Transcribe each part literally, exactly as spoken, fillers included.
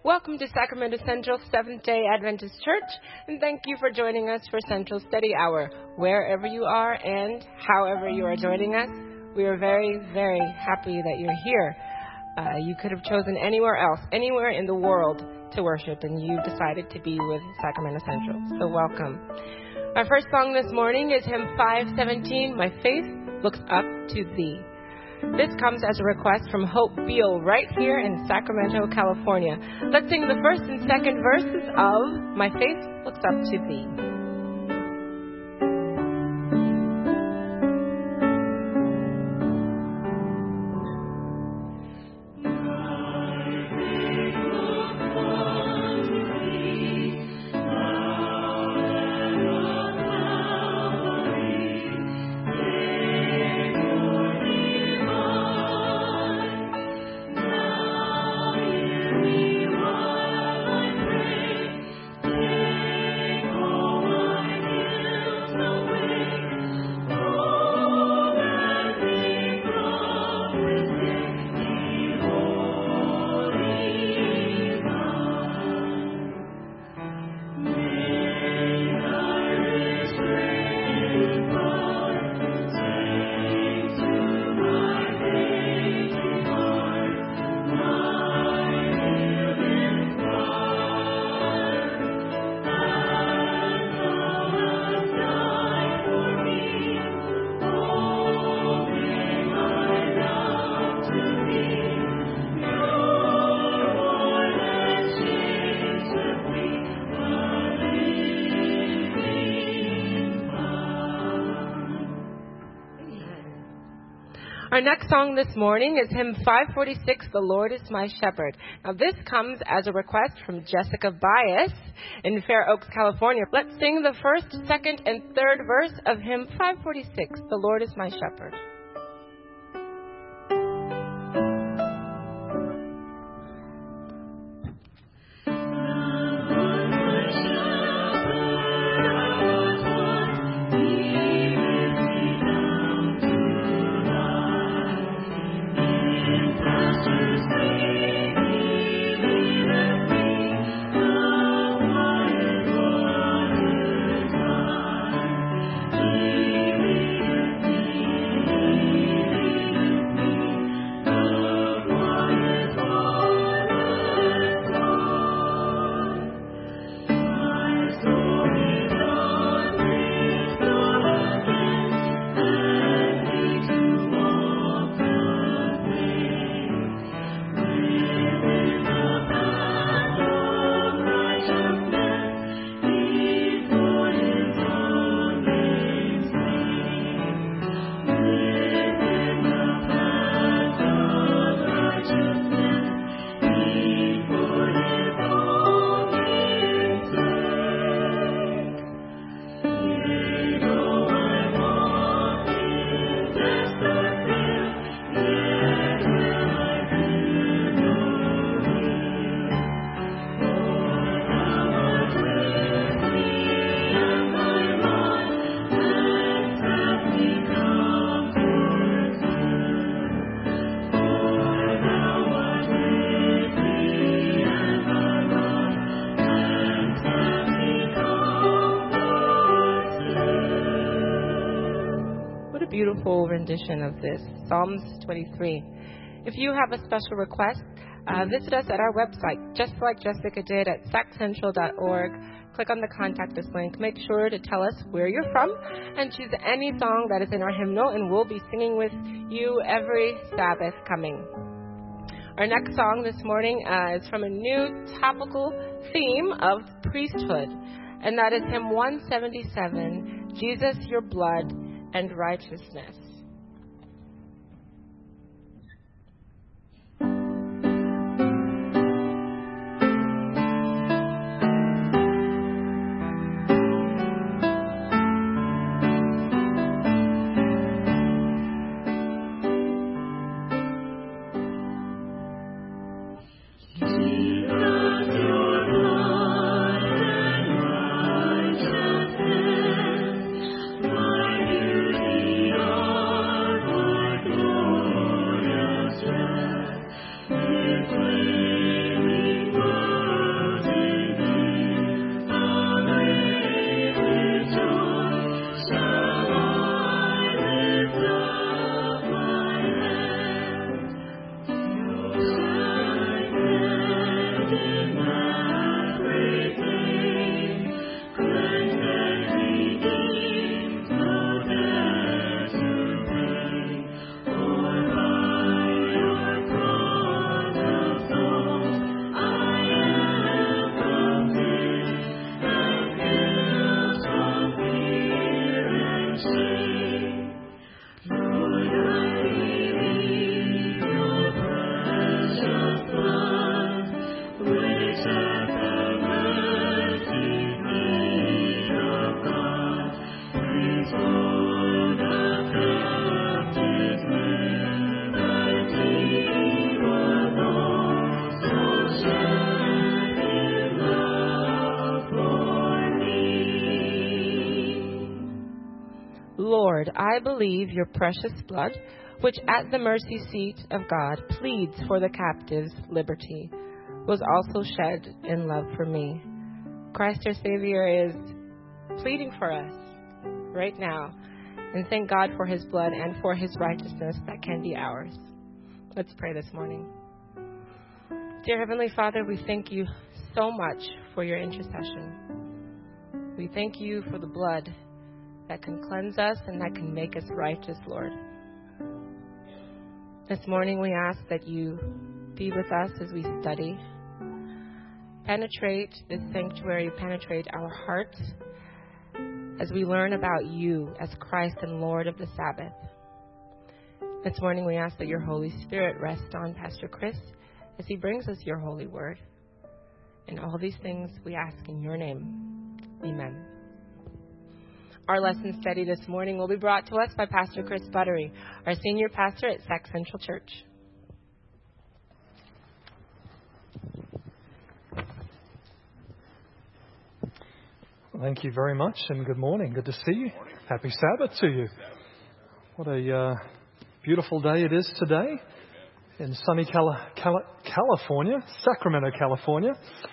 Welcome to Sacramento Central Seventh-day Adventist Church, and thank you for joining us for Central Study Hour. Wherever you are and however you are joining us, we are very, very happy that you're here. Uh, you could have chosen anywhere else, anywhere in the world to worship, and you decided to be with Sacramento Central, so welcome. Our first song this morning is hymn five seventeen, My Faith Looks Up to Thee. This comes as a request from Hope Beal right here in Sacramento, California. Let's sing the first and second verses of My Faith Looks Up to Thee. Our next song this morning is hymn five forty-six, The Lord is My Shepherd. Now this comes as a request from Jessica Bias in Fair Oaks, California. Let's sing the first, second, and third verse of hymn five forty-six, The Lord is My Shepherd. Beautiful rendition of this, Psalms twenty-three. If you have a special request, uh, visit us at our website, just like Jessica did, at sac central dot org. Click on the Contact Us link. Make sure to tell us where you're from and choose any song that is in our hymnal, and we'll be singing with you every Sabbath coming. Our next song this morning uh, is from a new topical theme of priesthood, and that is hymn one seventy-seven, Jesus, Your Blood and Righteousness. Thank you. Lord, I believe your precious blood, which at the mercy seat of God pleads for the captive's liberty, was also shed in love for me. Christ our Savior is pleading for us right now. And thank God for his blood and for his righteousness that can be ours. Let's pray this morning. Dear Heavenly Father, we thank you so much for your intercession. We thank you for the blood that can cleanse us and that can make us righteous, Lord. This morning we ask that you be with us as we study. Penetrate this sanctuary, penetrate our hearts as we learn about you as Christ and Lord of the Sabbath. This morning we ask that your Holy Spirit rest on Pastor Chris as he brings us your holy word. And all these things we ask in your name. Amen. Our lesson study this morning will be brought to us by Pastor Chris Buttery, our senior pastor at Sac Central Church. Thank you very much, and good morning. Good to see you. Happy Sabbath to you. What a uh, beautiful day it is today in sunny Cali- Cali- California, Sacramento, California.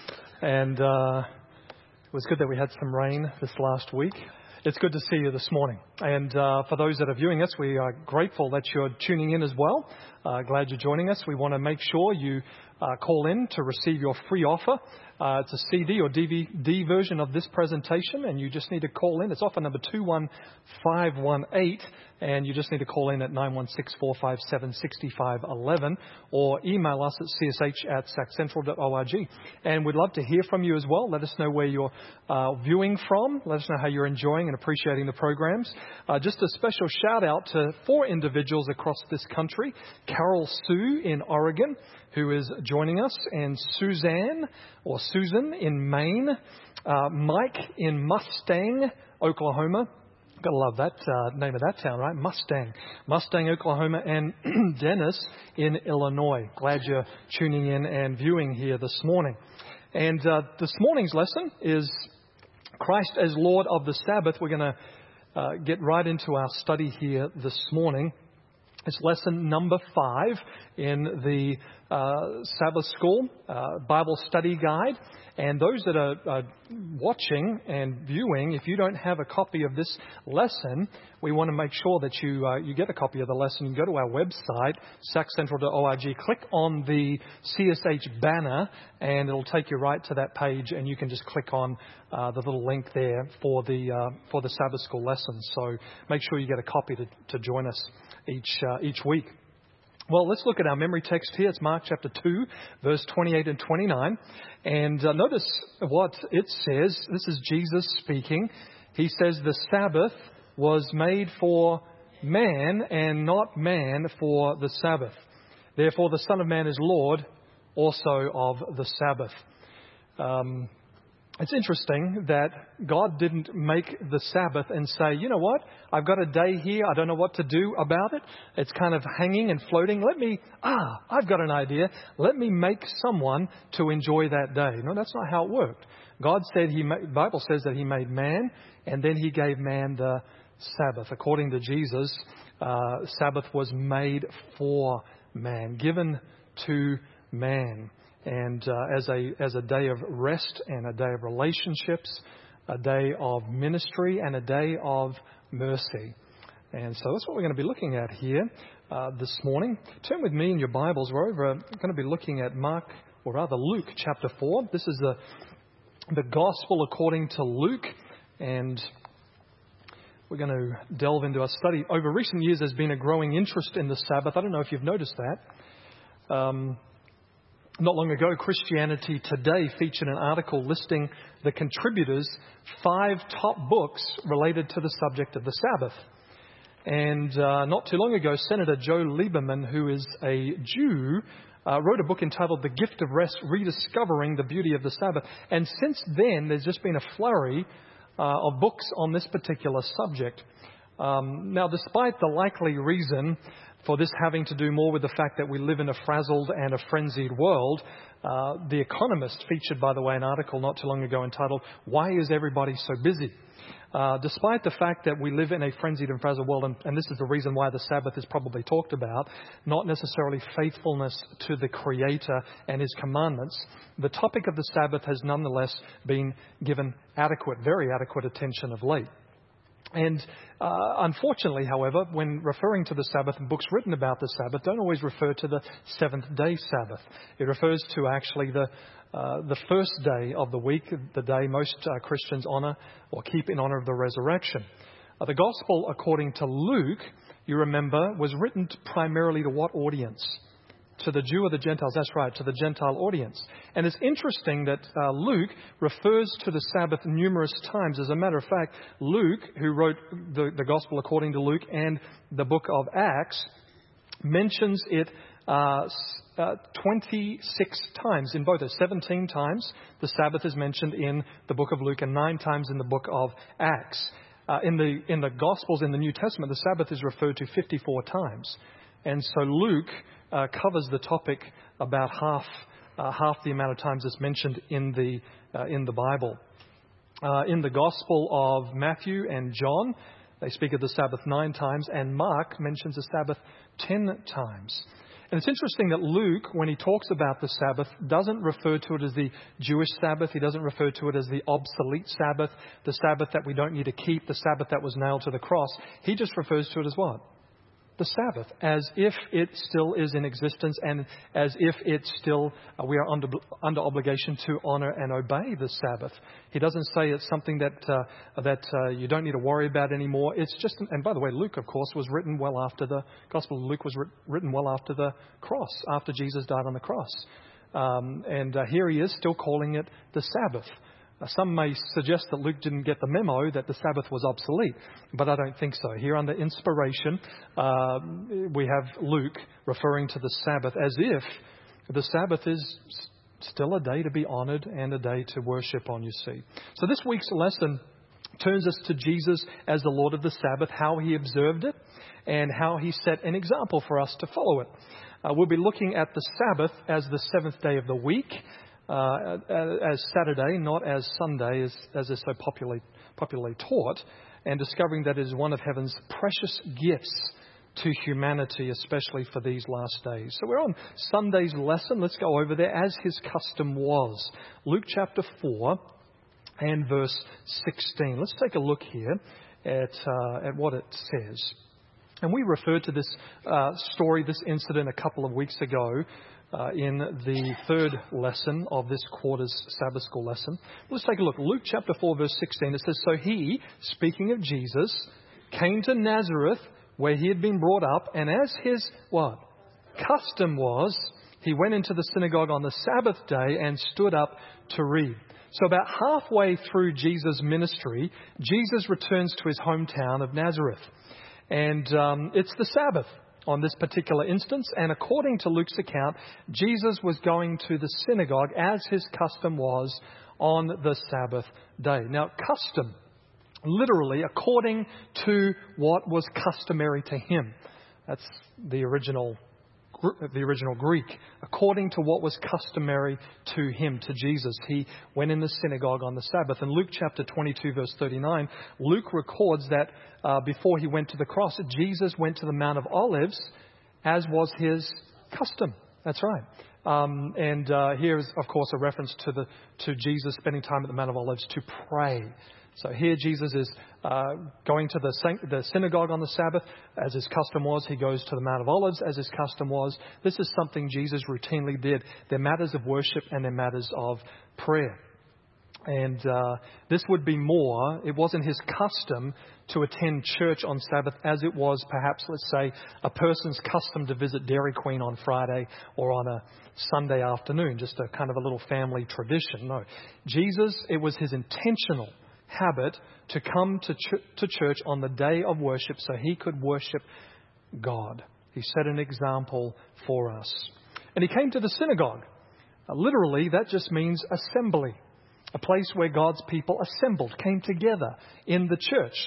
And uh, it was good that we had some rain this last week. It's good to see you this morning. And uh, for those that are viewing us, we are grateful that you're tuning in as well. Uh, glad you're joining us. We want to make sure you uh, call in to receive your free offer. Uh, it's a C D or D V D version of this presentation, and you just need to call in. It's offer number two one five one eight, and you just need to call in at nine one six, four five seven, six five one one or email us at c s h at sac central dot org. And we'd love to hear from you as well. Let us know where you're uh, viewing from. Let us know how you're enjoying and appreciating the programs. Uh, just a special shout out to four individuals across this country. Carol Sue in Oregon, who is joining us, and Suzanne or Susan in Maine, uh, Mike in Mustang, Oklahoma. Gotta love that uh, name of that town, right? Mustang, Mustang, Oklahoma, and Dennis in Illinois. Glad you're tuning in and viewing here this morning. And uh, this morning's lesson is Christ as Lord of the Sabbath. We're going to uh, get right into our study here this morning. It's lesson number five in the uh, Sabbath School uh, Bible Study Guide. And those that are uh, watching and viewing, if you don't have a copy of this lesson, we want to make sure that you uh, you get a copy of the lesson. You go to our website, sac central dot org, click on the C S H banner, and it'll take you right to that page, and you can just click on uh, the little link there for the uh, for the Sabbath School lessons. So make sure you get a copy to, to join us each uh, each week. Well, let's look at our memory text here. It's Mark chapter two, verse twenty-eight and twenty-nine. And uh, notice what it says. This is Jesus speaking. He says, the Sabbath was made for man and not man for the Sabbath. Therefore, the Son of Man is Lord also of the Sabbath. Um, It's interesting that God didn't make the Sabbath and say, you know what, I've got a day here, I don't know what to do about it. It's kind of hanging and floating. Let me, ah, I've got an idea. Let me make someone to enjoy that day. No, that's not how it worked. God said, He, the Bible says that He made man, and then He gave man the Sabbath. According to Jesus, uh, Sabbath was made for man, given to man. And uh, as a as a day of rest and a day of relationships, a day of ministry and a day of mercy. And so that's what we're going to be looking at here uh, this morning. Turn with me in your Bibles. We're over going to be looking at Mark, or rather Luke chapter four. This is the the Gospel according to Luke, and we're going to delve into our study. Over recent years, there's been a growing interest in the Sabbath. I don't know if you've noticed that. Um, Not long ago, Christianity Today featured an article listing the contributors' five top books related to the subject of the Sabbath. And uh, not too long ago, Senator Joe Lieberman, who is a Jew, uh, wrote a book entitled The Gift of Rest, Rediscovering the Beauty of the Sabbath. And since then, there's just been a flurry uh, of books on this particular subject. Um, now, despite the likely reason for this having to do more with the fact that we live in a frazzled and a frenzied world. Uh, The Economist featured, by the way, an article not too long ago entitled, "Why is Everybody So Busy?" Uh, despite the fact that we live in a frenzied and frazzled world, and, and this is the reason why the Sabbath is probably talked about, not necessarily faithfulness to the Creator and His commandments, the topic of the Sabbath has nonetheless been given adequate, very adequate attention of late. And uh, unfortunately, however, when referring to the Sabbath and books written about the Sabbath, don't always refer to the seventh day Sabbath. It refers to actually the uh, the first day of the week, the day most uh, Christians honour or keep in honour of the resurrection. Uh, the Gospel, according to Luke, you remember, was written primarily to what audience? To the Jew or the Gentiles? That's right, to the Gentile audience. And it's interesting that uh, Luke refers to the Sabbath numerous times. As a matter of fact, Luke, who wrote the, the Gospel according to Luke and the book of Acts, mentions it uh, uh, twenty-six times in both. seventeen times the Sabbath is mentioned in the book of Luke and nine times in the book of Acts. Uh, in the in the Gospels in the New Testament, the Sabbath is referred to fifty-four times. And so Luke uh, covers the topic about half uh, half the amount of times it's mentioned in the uh, in the Bible. Uh, in the Gospel of Matthew and John, they speak of the Sabbath nine times, and Mark mentions the Sabbath ten times. And it's interesting that Luke, when he talks about the Sabbath, doesn't refer to it as the Jewish Sabbath. He doesn't refer to it as the obsolete Sabbath, the Sabbath that we don't need to keep, the Sabbath that was nailed to the cross. He just refers to it as what? The Sabbath, as if it still is in existence and as if it still, uh, we are under under obligation to honour and obey the Sabbath. He doesn't say it's something that uh, that uh, you don't need to worry about anymore. It's just, and by the way, Luke, of course, was written well after the Gospel of Luke was writ- written well after the cross, after Jesus died on the cross. Um, and uh, here he is still calling it the Sabbath. Some may suggest that Luke didn't get the memo that the Sabbath was obsolete, but I don't think so. Here under inspiration, uh, we have Luke referring to the Sabbath as if the Sabbath is still a day to be honoured and a day to worship on, you see. So this week's lesson turns us to Jesus as the Lord of the Sabbath, how he observed it and how he set an example for us to follow it. Uh, we'll be looking at the Sabbath as the seventh day of the week. Uh, as Saturday, not as Sunday, as, as is so popularly, popularly taught, and discovering that it is one of heaven's precious gifts to humanity, especially for these last days. So we're on Sunday's lesson. Let's go over there as his custom was. Luke chapter four and verse sixteen. Let's take a look here at, uh, at what it says. And we referred to this uh, story, this incident a couple of weeks ago, Uh, in the third lesson of this quarter's Sabbath school lesson. Let's take a look. Luke chapter four, verse sixteen. It says, "So he," speaking of Jesus, "came to Nazareth, where he had been brought up, and as his," what? "custom was, he went into the synagogue on the Sabbath day and stood up to read." So about halfway through Jesus' ministry, Jesus returns to his hometown of Nazareth. And um, it's the Sabbath on this particular instance, and according to Luke's account, Jesus was going to the synagogue as his custom was on the Sabbath day. Now, custom, literally, according to what was customary to him. That's the original the original Greek. According to what was customary to him, to Jesus. He went in the synagogue on the Sabbath. In Luke chapter twenty-two, verse thirty-nine, Luke records that uh, before he went to the cross, Jesus went to the Mount of Olives, as was his custom. That's right. Um, and uh, here is, of course, a reference to the to Jesus spending time at the Mount of Olives to pray. So here Jesus is uh, going to the, the synagogue on the Sabbath. As his custom was, he goes to the Mount of Olives as his custom was. This is something Jesus routinely did. They're matters of worship and they're matters of prayer. And uh, this would be more, it wasn't his custom to attend church on Sabbath as it was perhaps, let's say, a person's custom to visit Dairy Queen on Friday or on a Sunday afternoon, just a kind of a little family tradition. No, Jesus, it was his intentional habit to come to, ch- to church on the day of worship so he could worship God. He set an example for us. And he came to the synagogue. Uh, literally, that just means assembly. A place where God's people assembled, came together in the church.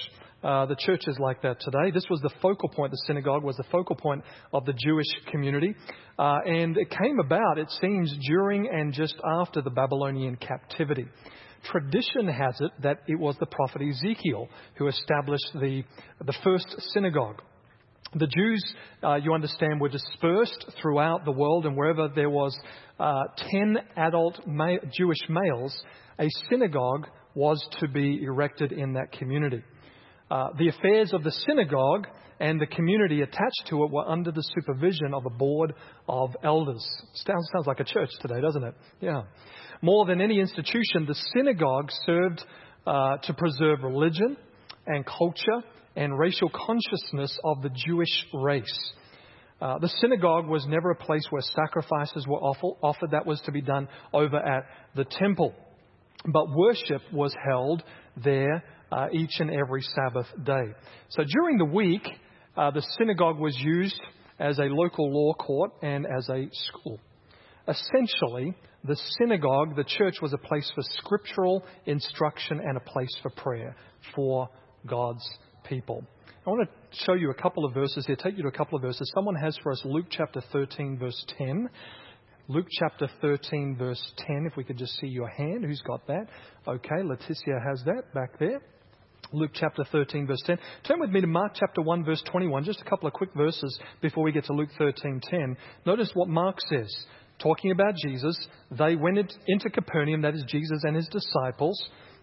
Uh, the church is like that today. This was the focal point. The synagogue was the focal point of the Jewish community. Uh, and it came about, it seems, during and just after the Babylonian captivity. Tradition has it that it was the prophet Ezekiel who established the, the first synagogue. The Jews, uh, you understand, were dispersed throughout the world, and wherever there was uh, ten adult ma- Jewish males, a synagogue was to be erected in that community. Uh, the affairs of the synagogue and the community attached to it were under the supervision of a board of elders. Sounds, sounds like a church today, doesn't it? Yeah. More than any institution, the synagogue served uh, to preserve religion and culture and racial consciousness of the Jewish race. Uh, the synagogue was never a place where sacrifices were offered. That was to be done over at the temple. But worship was held there uh, each and every Sabbath day. So during the week, uh, the synagogue was used as a local law court and as a school. Essentially, the synagogue, the church, was a place for scriptural instruction and a place for prayer for God's people. I want to show you a couple of verses here, take you to a couple of verses. Someone has for us Luke chapter thirteen, verse ten. Luke chapter thirteen, verse ten, if we could just see your hand. Who's got that? Okay, Leticia has that back there. Luke chapter thirteen, verse ten. Turn with me to Mark chapter one, verse twenty-one. Just a couple of quick verses before we get to Luke thirteen ten. Notice what Mark says. Talking about Jesus, they went into Capernaum, that is Jesus and his disciples.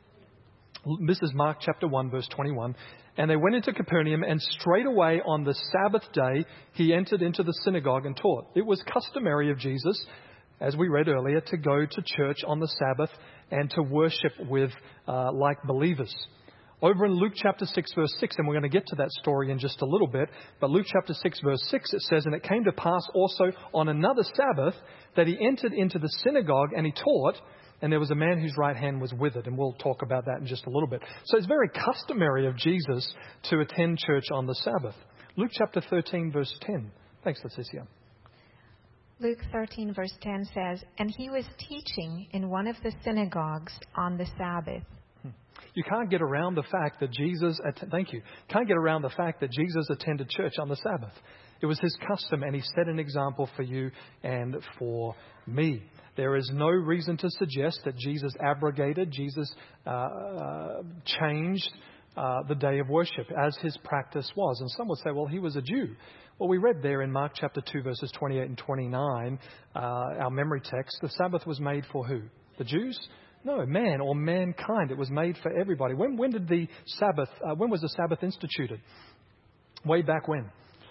This is Mark chapter one, verse twenty-one. And they went into Capernaum, and straightway on the Sabbath day, he entered into the synagogue and taught. It was customary of Jesus, as we read earlier, to go to church on the Sabbath and to worship with uh, like believers. Over in Luke chapter six, verse six, and we're going to get to that story in just a little bit, but Luke chapter six, verse six, it says, "And it came to pass also on another Sabbath that he entered into the synagogue and he taught, and there was a man whose right hand was withered." And we'll talk about that in just a little bit. So it's very customary of Jesus to attend church on the Sabbath. Luke chapter thirteen, verse ten. Thanks, Leticia. Luke thirteen, verse ten says, "And he was teaching in one of the synagogues on the Sabbath." You can't get around the fact that Jesus, thank you, can't get around the fact that Jesus attended church on the Sabbath. It was his custom, and he set an example for you and for me. There is no reason to suggest that Jesus abrogated, Jesus uh, uh, changed uh, the day of worship as his practice was. And some would say, well, he was a Jew. Well, we read there in Mark chapter two, verses twenty-eight and twenty-nine, uh, our memory text, the Sabbath was made for who? The Jews? No, man or mankind. It was made for everybody. When, when did the Sabbath, uh, when was the Sabbath instituted? Way back when?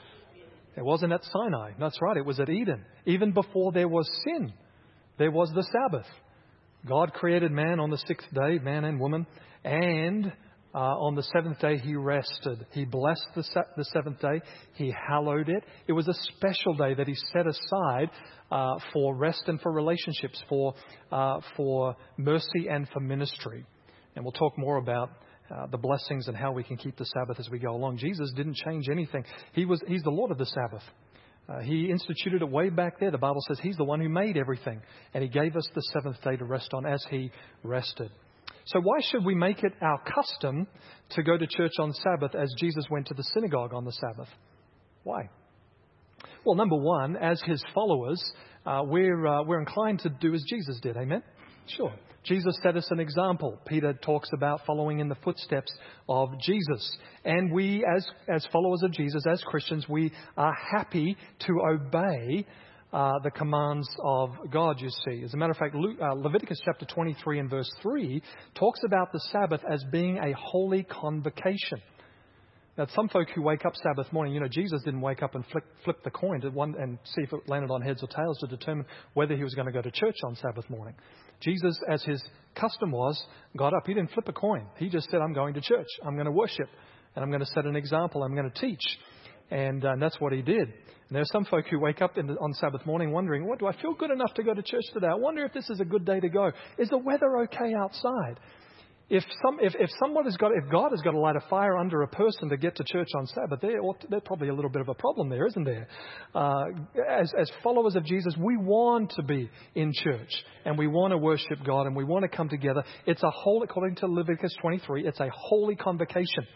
It wasn't at Sinai. That's right. It was at Eden. Even before there was sin, there was the Sabbath. God created man on the sixth day, man and woman, and uh, on the seventh day he rested. He blessed the, se- the seventh day. He hallowed it. It was a special day that he set aside uh, for rest and for relationships, for uh, for mercy and for ministry. And we'll talk more about uh, the blessings and how we can keep the Sabbath as we go along. Jesus didn't change anything. He was He's the Lord of the Sabbath. Uh, he instituted it way back there. The Bible says he's the one who made everything. And he gave us the seventh day to rest on as he rested. So why should we make it our custom to go to church on Sabbath as Jesus went to the synagogue on the Sabbath? Why? Well, number one, as his followers, uh, we're, uh, we're inclined to do as Jesus did. Amen? Sure. Jesus set us an example. Peter talks about following in the footsteps of Jesus. And we, as, as followers of Jesus, as Christians, we are happy to obey uh, the commands of God, you see. As a matter of fact, Luke, uh, Leviticus chapter twenty-three and verse three talks about the Sabbath as being a holy convocation. Now, some folk who wake up Sabbath morning, you know, Jesus didn't wake up and flick, flip the coin to one and see if it landed on heads or tails to determine whether he was going to go to church on Sabbath morning. Jesus, as his custom was, got up. He didn't flip a coin. He just said, I'm going to church. I'm going to worship. And I'm going to set an example. I'm going to teach. And, uh, and that's what he did. And there are some folk who wake up in the, on Sabbath morning wondering, what, do I feel good enough to go to church today? I wonder if this is a good day to go. Is the weather okay outside? If some, if, if someone has got, if God has got to light a fire under a person to get to church on Sabbath, there, there's probably a little bit of a problem there, isn't there? Uh, as, as followers of Jesus, we want to be in church and we want to worship God and we want to come together. It's a whole, according to Leviticus twenty-three, it's a holy convocation.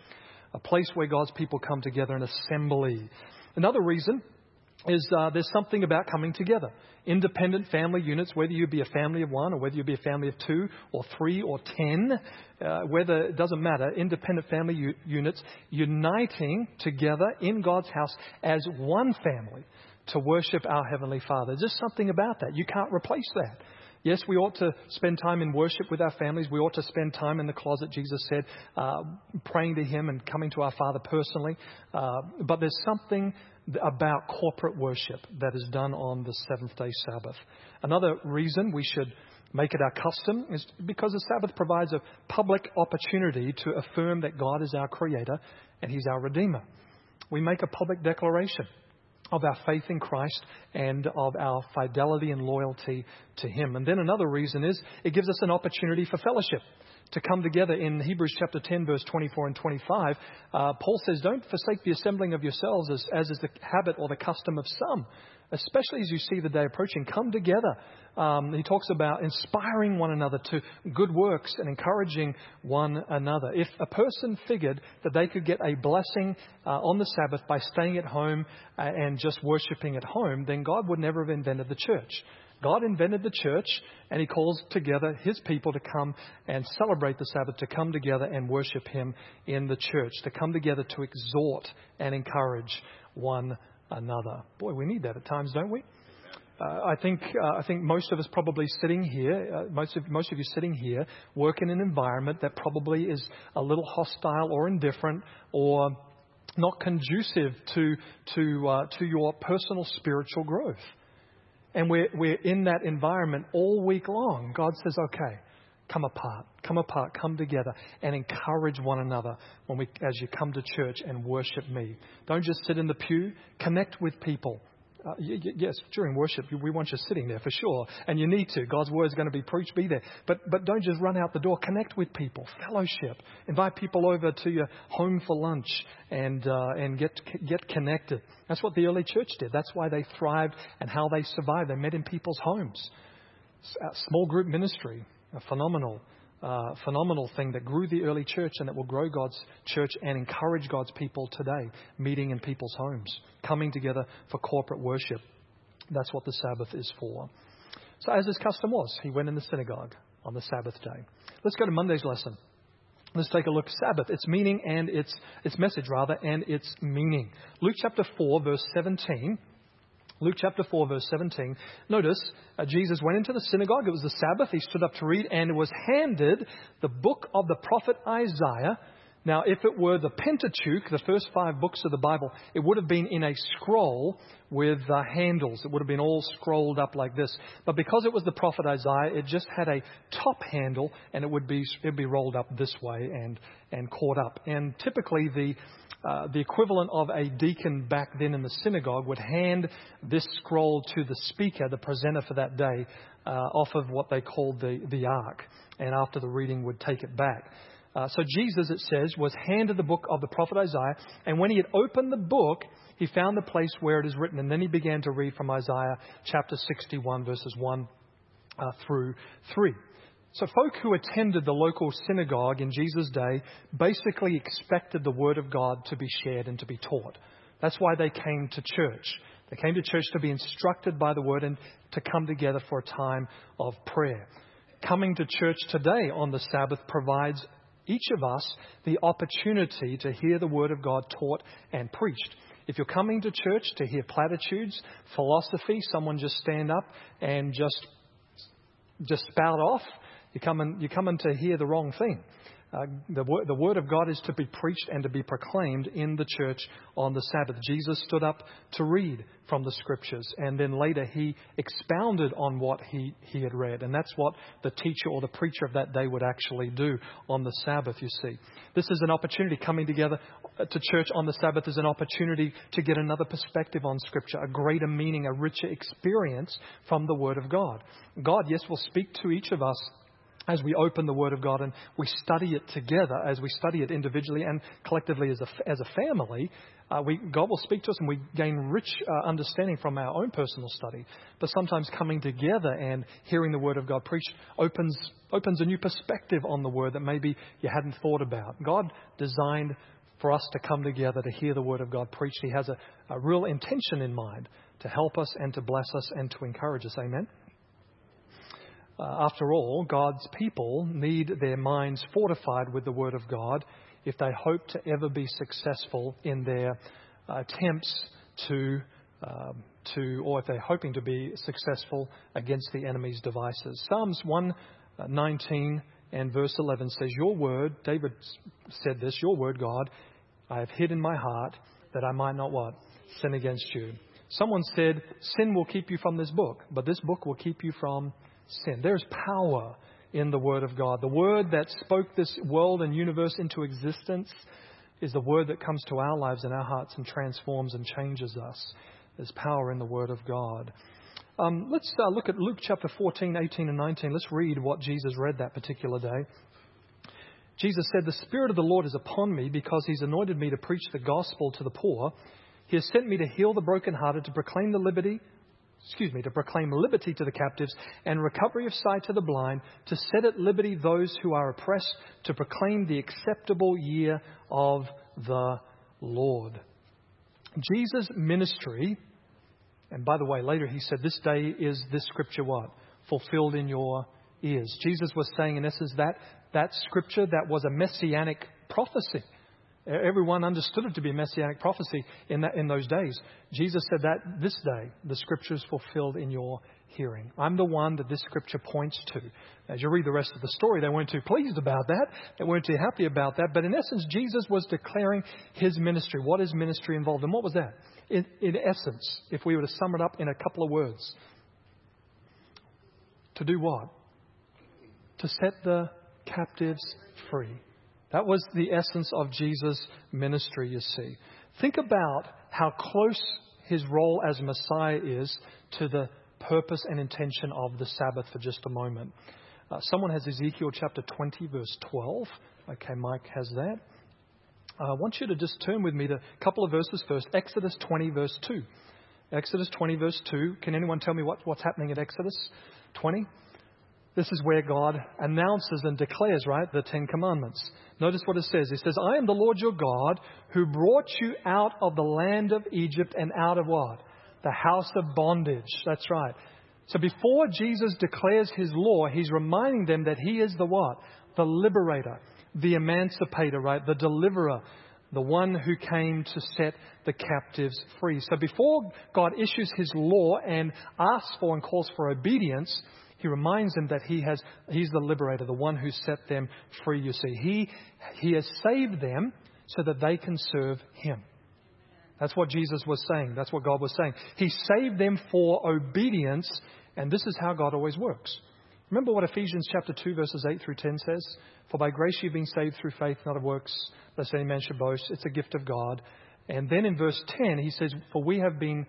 a place where God's people come together, an assembly. Another reason is uh, there's something about coming together. Independent family units, whether you be a family of one or whether you be a family of two or three or ten, uh, whether it doesn't matter, independent family u- units uniting together in God's house as one family to worship our Heavenly Father. There's just something about that. You can't replace that. Yes, we ought to spend time in worship with our families. We ought to spend time in the closet, Jesus said, uh, praying to Him and coming to our Father personally. Uh, but there's something about corporate worship that is done on the seventh-day Sabbath. Another reason we should make it our custom is because the Sabbath provides a public opportunity to affirm that God is our Creator and He's our Redeemer. We make a public declaration of our faith in Christ and of our fidelity and loyalty to Him. And then another reason is it gives us an opportunity for fellowship, to come together. In Hebrews chapter ten, verse twenty-four and twenty-five, uh, Paul says, don't forsake the assembling of yourselves as, as is the habit or the custom of some, especially as you see the day approaching. Come together. Um, he talks about inspiring one another to good works and encouraging one another. If a person figured that they could get a blessing uh, on the Sabbath by staying at home uh, and just worshiping at home, then God would never have invented the church. God invented the church, and He calls together His people to come and celebrate the Sabbath, to come together and worship Him in the church, to come together to exhort and encourage one another. Boy, we need that at times, don't we? Uh, I think uh, I think most of us probably sitting here, uh, most of most of you sitting here, work in an environment that probably is a little hostile or indifferent or not conducive to to uh, to your personal spiritual growth. And we're, we're in that environment all week long. God says, okay, come apart, come apart, come together and encourage one another when we, as you come to church and worship me. Don't just sit in the pew, connect with people. Uh, y- y- yes, during worship, we want you sitting there for sure. And you need to. God's word is going to be preached, be there. But but don't just run out the door. Connect with people, fellowship. Invite people over to your home for lunch and uh, and get get connected. That's what the early church did. That's why they thrived and how they survived. They met in people's homes. Small group ministry, a phenomenal Uh, phenomenal thing that grew the early church and that will grow God's church and encourage God's people today, meeting in people's homes, coming together for corporate worship. That's what the Sabbath is for. So as his custom was, he went in the synagogue on the Sabbath day. Let's go to Monday's lesson. Let's take a look at Sabbath, its meaning and its its message, rather, and its meaning. Luke chapter four, verse seventeen. Luke chapter four, verse seventeen. Notice, uh, Jesus went into the synagogue. It was the Sabbath. He stood up to read, and was handed the book of the prophet Isaiah. Now, if it were the Pentateuch, the first five books of the Bible, it would have been in a scroll with uh, handles. It would have been all scrolled up like this. But because it was the prophet Isaiah, it just had a top handle, and it would be it would be rolled up this way and and caught up. And typically, the Uh, the equivalent of a deacon back then in the synagogue would hand this scroll to the speaker, the presenter for that day, uh, off of what they called the, the ark. And after the reading would take it back. Uh, so Jesus, it says, was handed the book of the prophet Isaiah. And when he had opened the book, he found the place where it is written. And then he began to read from Isaiah chapter sixty-one, verses one uh, through three. So folk who attended the local synagogue in Jesus' day basically expected the Word of God to be shared and to be taught. That's why they came to church. They came to church to be instructed by the Word and to come together for a time of prayer. Coming to church today on the Sabbath provides each of us the opportunity to hear the Word of God taught and preached. If you're coming to church to hear platitudes, philosophy, someone just stand up and just just spout off, You come in, you come in to hear the wrong thing. Uh, the, word, the Word of God is to be preached and to be proclaimed in the church on the Sabbath. Jesus stood up to read from the Scriptures, and then later he expounded on what he, he had read. And that's what the teacher or the preacher of that day would actually do on the Sabbath, you see. This is an opportunity. Coming together to church on the Sabbath is an opportunity to get another perspective on Scripture, a greater meaning, a richer experience from the Word of God. God, yes, will speak to each of us as we open the Word of God and we study it together, as we study it individually and collectively as a, as a family, uh, we, God will speak to us and we gain rich uh, understanding from our own personal study. But sometimes coming together and hearing the Word of God preached opens, opens a new perspective on the Word that maybe you hadn't thought about. God designed for us to come together to hear the Word of God preached. He has a, a real intention in mind to help us and to bless us and to encourage us. Amen? Uh, after all, God's people need their minds fortified with the Word of God if they hope to ever be successful in their uh, attempts to, um, to, or if they're hoping to be successful against the enemy's devices. Psalms one nineteen and verse eleven says, "Your word," David said this, "Your word, God, I have hid in my heart that I might not what? Sin against you." Someone said, sin will keep you from this book, but this book will keep you from sin. There's power in the Word of God. The Word that spoke this world and universe into existence is the Word that comes to our lives and our hearts and transforms and changes us. There's power in the Word of God. Um, let's uh, look at Luke chapter fourteen, eighteen and nineteen. Let's read what Jesus read that particular day. Jesus said, "The Spirit of the Lord is upon me because He's anointed me to preach the gospel to the poor. He has sent me to heal the brokenhearted, to proclaim the liberty, excuse me, to proclaim liberty to the captives and recovery of sight to the blind, to set at liberty those who are oppressed, to proclaim the acceptable year of the Lord." Jesus' ministry, and by the way, later he said, "This day is this scripture what? Fulfilled in your ears." Jesus was saying, in essence, that that scripture that was a messianic prophecy. Everyone understood it to be a messianic prophecy in that in those days. Jesus said that this day, the scripture is fulfilled in your hearing. I'm the one that this scripture points to. As you read the rest of the story, they weren't too pleased about that. They weren't too happy about that. But in essence, Jesus was declaring his ministry. What is ministry involved? And what was that? In, in essence, if we were to sum it up in a couple of words. To do what? To set the captives free. That was the essence of Jesus' ministry, you see. Think about how close his role as Messiah is to the purpose and intention of the Sabbath for just a moment. Uh, someone has Ezekiel chapter twenty, verse twelve. Okay, Mike has that. Uh, I want you to just turn with me to a couple of verses first. Exodus twenty, verse two. Exodus twenty, verse two. Can anyone tell me what, what's happening at Exodus twenty? This is where God announces and declares, right, the Ten Commandments. Notice what it says. It says, "I am the Lord your God who brought you out of the land of Egypt and out of what? The house of bondage." That's right. So before Jesus declares his law, he's reminding them that he is the what? The liberator, the emancipator, right? The deliverer, the one who came to set the captives free. So before God issues his law and asks for and calls for obedience, he reminds them that he has, he's the liberator, the one who set them free, you see. He, he has saved them so that they can serve him. That's what Jesus was saying. That's what God was saying. He saved them for obedience, and this is how God always works. Remember what Ephesians chapter two, verses eight through ten says? "For by grace you've been saved through faith, not of works, lest any man should boast. It's a gift of God." And then in verse ten, he says, "For we have been,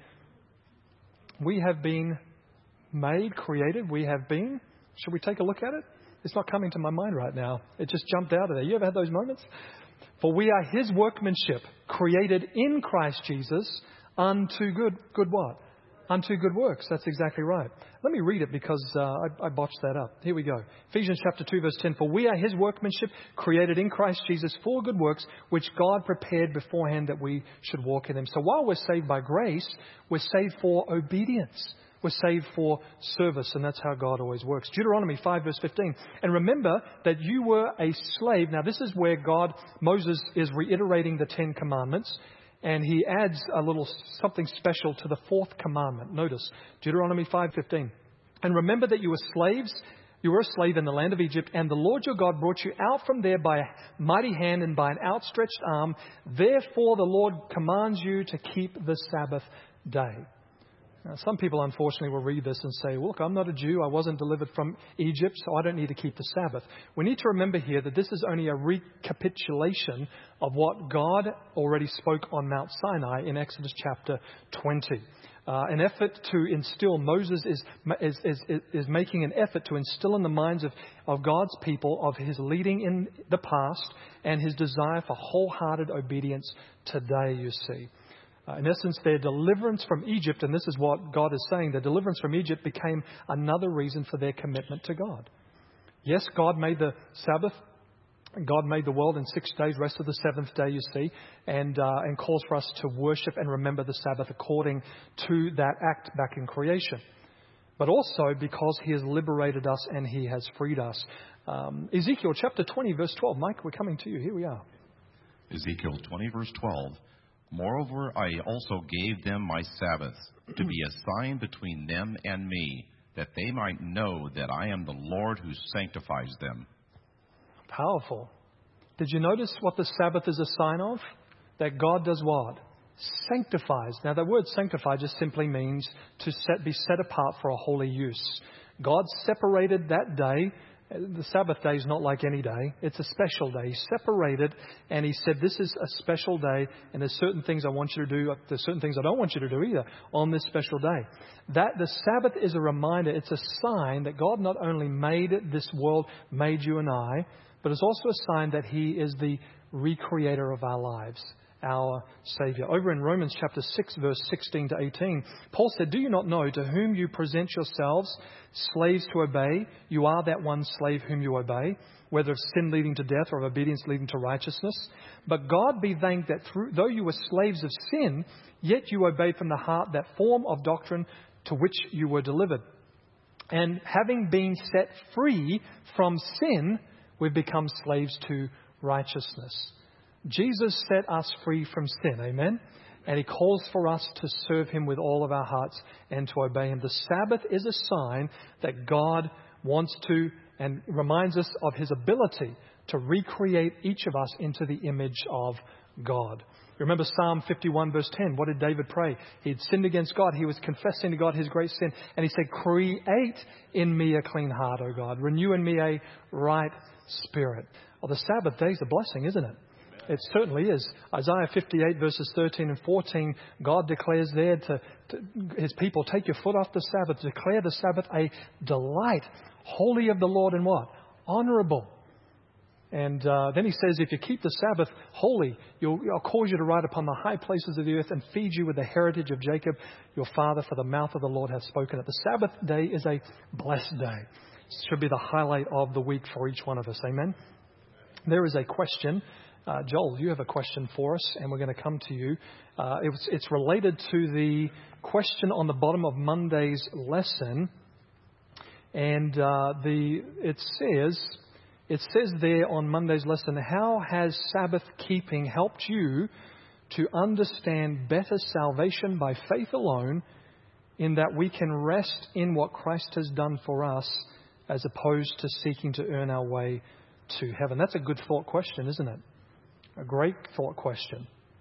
we have been made, created, we have been." Should we take a look at it? It's not coming to my mind right now. It just jumped out of there. You ever had those moments? "For we are his workmanship, created in Christ Jesus unto good," good what? Unto good works. That's exactly right. Let me read it because uh, I, I botched that up. Here we go. Ephesians chapter two, verse ten. "For we are his workmanship, created in Christ Jesus for good works, which God prepared beforehand that we should walk in them." So while we're saved by grace, we're saved for obedience. We're saved for service, and that's how God always works. Deuteronomy five, verse fifteen. "And remember that you were a slave." Now, this is where God, Moses is reiterating the Ten Commandments, and he adds a little something special to the fourth commandment. Notice, Deuteronomy five fifteen. "And remember that you were slaves. You were a slave in the land of Egypt, and the Lord your God brought you out from there by a mighty hand and by an outstretched arm. Therefore, the Lord commands you to keep the Sabbath day." Now, some people, unfortunately, will read this and say, "Look, I'm not a Jew. I wasn't delivered from Egypt, so I don't need to keep the Sabbath." We need to remember here that this is only a recapitulation of what God already spoke on Mount Sinai in Exodus chapter twenty. Uh, an effort to instill, Moses is, is, is, is making an effort to instill in the minds of, of God's people of his leading in the past and his desire for wholehearted obedience today, you see. Uh, in essence, their deliverance from Egypt, and this is what God is saying, their deliverance from Egypt became another reason for their commitment to God. Yes, God made the Sabbath God made the world in six days, rest of the seventh day, you see, and uh, and calls for us to worship and remember the Sabbath according to that act back in creation. But also because He has liberated us and He has freed us. Um, Ezekiel chapter twenty, verse twelve. Mike, we're coming to you. Here we are. Ezekiel twenty, verse twelve. Moreover, I also gave them my Sabbaths to be a sign between them and me, that they might know that I am the Lord who sanctifies them. Powerful. Did you notice what the Sabbath is a sign of? That God does what? Sanctifies. Now, the word sanctify just simply means to set, be set apart for a holy use. God separated that day. The Sabbath day is not like any day. It's a special day. He separated and He said, this is a special day and there's certain things I want you to do. There's certain things I don't want you to do either on this special day. That the Sabbath is a reminder. It's a sign that God not only made this world, made you and I, but it's also a sign that He is the recreator of our lives, our Savior. Over in Romans chapter six, verse sixteen to eighteen, Paul said, do you not know to whom you present yourselves slaves to obey? You are that one slave whom you obey, whether of sin leading to death or of obedience leading to righteousness. But God be thanked that through, though you were slaves of sin, yet you obeyed from the heart that form of doctrine to which you were delivered. And having been set free from sin, we've become slaves to righteousness. Jesus set us free from sin, amen? And He calls for us to serve Him with all of our hearts and to obey Him. The Sabbath is a sign that God wants to and reminds us of His ability to recreate each of us into the image of God. Remember Psalm fifty-one verse ten. What did David pray? He had sinned against God. He was confessing to God his great sin. And he said, create in me a clean heart, O God. Renew in me a right spirit. Well, the Sabbath day is a blessing, isn't it? It certainly is. Isaiah fifty-eight verses thirteen and fourteen, God declares there to, to His people, take your foot off the Sabbath. Declare the Sabbath a delight, holy of the Lord and what? Honorable. And uh, then He says, if you keep the Sabbath holy, you'll, I'll cause you to ride upon the high places of the earth and feed you with the heritage of Jacob, your father, for the mouth of the Lord hath spoken it. The Sabbath day is a blessed day. It should be the highlight of the week for each one of us. Amen? There is a question. Uh, Joel, you have a question for us, and we're going to come to you. Uh, it's, it's related to the question on the bottom of Monday's lesson. And uh, the it says... It says there on Monday's lesson, how has Sabbath keeping helped you to understand better salvation by faith alone, in that we can rest in what Christ has done for us as opposed to seeking to earn our way to heaven? That's a good thought question, isn't it? A great thought question.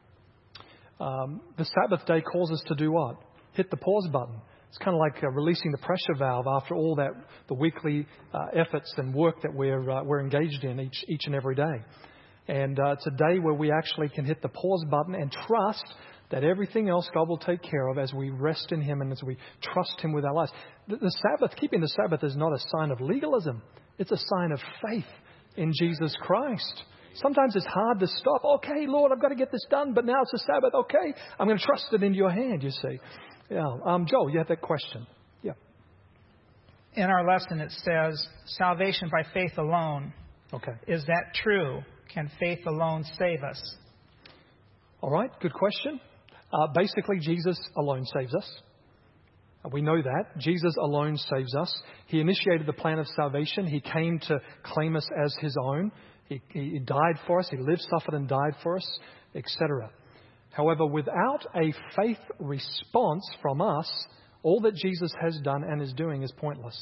Um, the Sabbath day calls us to do what? Hit the pause button. It's kind of like uh, releasing the pressure valve after all that, the weekly uh, efforts and work that we're uh, we're engaged in each each and every day. And uh, it's a day where we actually can hit the pause button and trust that everything else God will take care of as we rest in Him and as we trust Him with our lives. The, the Sabbath, keeping the Sabbath is not a sign of legalism. It's a sign of faith in Jesus Christ. Sometimes it's hard to stop. Okay, Lord, I've got to get this done, but now it's the Sabbath. Okay, I'm going to trust it into your hand, you see. Yeah, um, Joel, you had that question. Yeah. In our lesson, it says, salvation by faith alone. Okay. Is that true? Can faith alone save us? All right, good question. Uh, basically, Jesus alone saves us. We know that. Jesus alone saves us. He initiated the plan of salvation. He came to claim us as His own. He, he died for us. He lived, suffered, and died for us, et cetera. However, without a faith response from us, all that Jesus has done and is doing is pointless.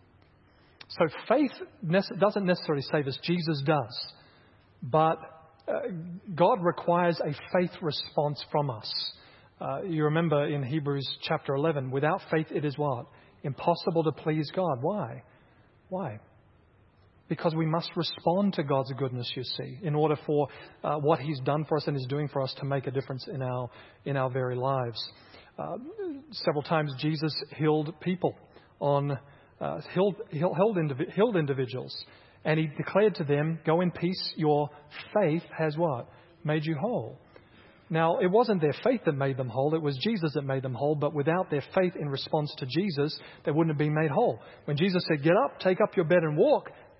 So faith doesn't necessarily save us. Jesus does. But uh, God requires a faith response from us. Uh, you remember in Hebrews chapter eleven, without faith it is what? Impossible to please God. Why? Why? Because we must respond to God's goodness, you see, in order for uh, what He's done for us and is doing for us to make a difference in our in our very lives. Uh, several times Jesus healed people, on uh, healed healed, indiv- healed individuals, and He declared to them, "Go in peace. Your faith has what? Made you whole." Now, it wasn't their faith that made them whole. It was Jesus that made them whole. But without their faith in response to Jesus, they wouldn't have been made whole. When Jesus said, "Get up, take up your bed and walk,"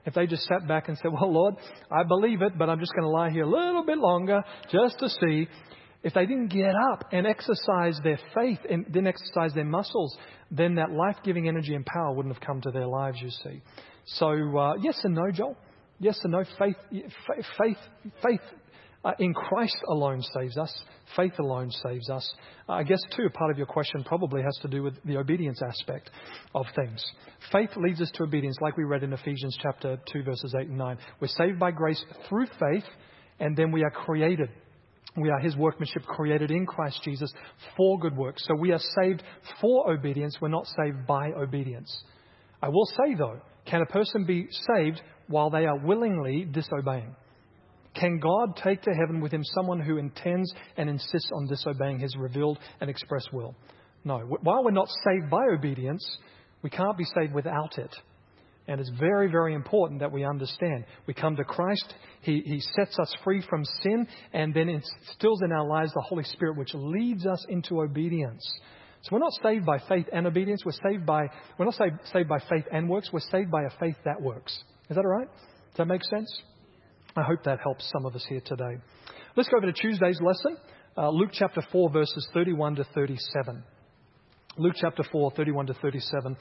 if they just sat back and said, well, Lord, I believe it, but I'm just going to lie here a little bit longer just to see. If they didn't get up and exercise their faith and didn't exercise their muscles, then that life-giving energy and power wouldn't have come to their lives, you see. So, uh, yes and no, Joel. Yes and no. Faith, faith, faith uh, in Christ alone saves us. Faith alone saves us. Uh, I guess, too, part of your question probably has to do with the obedience aspect of things. Faith leads us to obedience, like we read in Ephesians chapter two, verses eight and nine. We're saved by grace through faith, and then we are created. We are His workmanship, created in Christ Jesus for good works. So we are saved for obedience. We're not saved by obedience. I will say, though, can a person be saved while they are willingly disobeying? Can God take to heaven with Him someone who intends and insists on disobeying His revealed and expressed will? No. While we're not saved by obedience, we can't be saved without it. And it's very, very important that we understand. We come to Christ. He, he sets us free from sin and then instills in our lives the Holy Spirit, which leads us into obedience. So we're not saved by faith and obedience. We're saved by, we're not saved, saved by faith and works. We're saved by a faith that works. Is that all right? Does that make sense? I hope that helps some of us here today. Let's go over to Tuesday's lesson. Uh, Luke chapter four, verses thirty-one to thirty-seven. Luke chapter four, thirty-one to thirty-seven.